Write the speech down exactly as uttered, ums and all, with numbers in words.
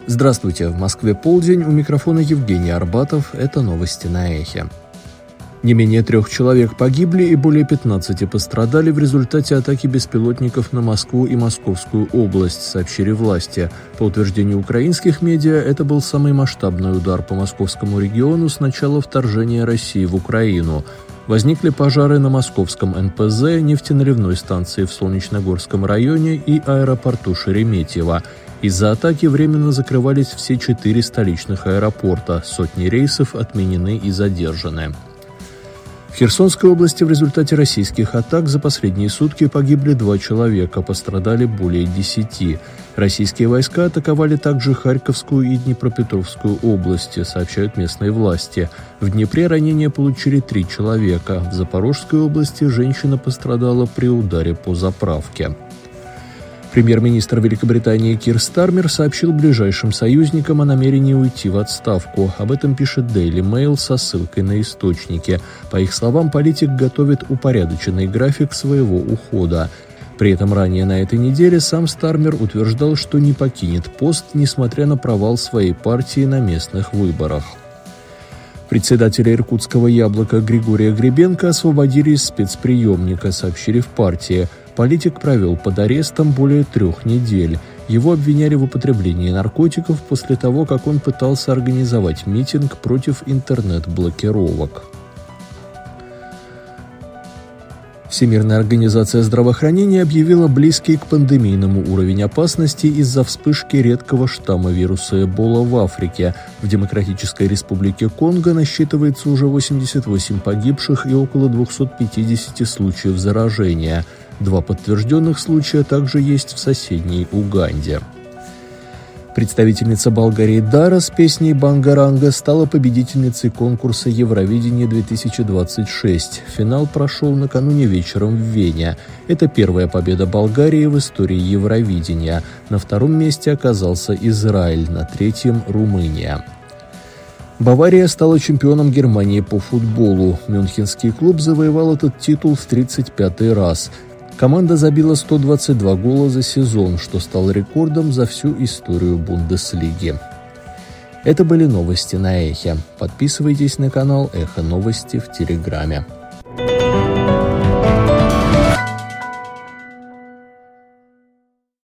Здравствуйте, в Москве полдень, у микрофона Евгений Арбатов, это новости на Эхе. Не менее трех человек погибли и более пятнадцати пострадали в результате атаки беспилотников на Москву и Московскую область, сообщили власти. По утверждению украинских медиа, это был самый масштабный удар по московскому региону с начала вторжения России в Украину. Возникли пожары на московском эн пэ зэ, нефтеналивной станции в Солнечногорском районе и аэропорту Шереметьево. Из-за атаки временно закрывались все четыре столичных аэропорта, сотни рейсов отменены и задержаны. В Херсонской области в результате российских атак за последние сутки погибли два человека, пострадали более десяти. Российские войска атаковали также Харьковскую и Днепропетровскую области, сообщают местные власти. В Днепре ранения получили три человека. В Запорожской области женщина пострадала при ударе по заправке. Премьер-министр Великобритании Кир Стармер сообщил ближайшим союзникам о намерении уйти в отставку. Об этом пишет Daily Mail со ссылкой на источники. По их словам, политик готовит упорядоченный график своего ухода. При этом ранее на этой неделе сам Стармер утверждал, что не покинет пост, несмотря на провал своей партии на местных выборах. Председателя иркутского «Яблока» Григория Гребенко освободили из спецприемника, сообщили в партии. Политик провел под арестом более трех недель. Его обвиняли в употреблении наркотиков после того, как он пытался организовать митинг против интернет-блокировок. Всемирная организация здравоохранения объявила близкий к пандемийному уровень опасности из-за вспышки редкого штамма вируса Эбола в Африке. В Демократической Республике Конго насчитывается уже восемьдесят восемь погибших и около двести пятьдесят случаев заражения. Два подтвержденных случая также есть в соседней Уганде. Представительница Болгарии Дара с песней «Бангаранга» стала победительницей конкурса «Евровидение-две тысячи двадцать шесть». Финал прошел накануне вечером в Вене. Это первая победа Болгарии в истории Евровидения. На втором месте оказался Израиль, на третьем – Румыния. Бавария стала чемпионом Германии по футболу. Мюнхенский клуб завоевал этот титул в тридцать пятый раз. Команда забила сто двадцать два гола за сезон, что стало рекордом за всю историю Бундеслиги. Это были новости на Эхе. Подписывайтесь на канал Эхо Новости в Телеграме.